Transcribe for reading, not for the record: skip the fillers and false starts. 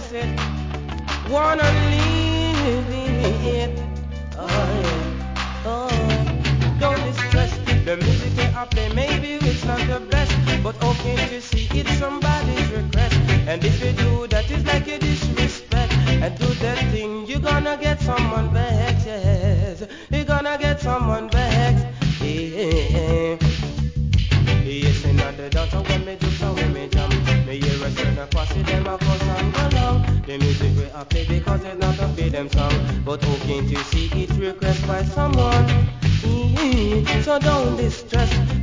miss it. Wanna live it. Oh yeah. Oh. Don't distress. The music they are play, maybe it's not the best, but how can't you see it's somebody's request? And if you do that, it's like a disrespect. And do that thing, you're gonna get someone vexed. Yes, you're gonna get someone vexed. Yeah. Yes, and not the dance, when me do so when me jump. Me hear a certain posse, them a cuss and go long. The music we a play because it's not a feed them song. But how can't you see it's request by someone? So don't distress.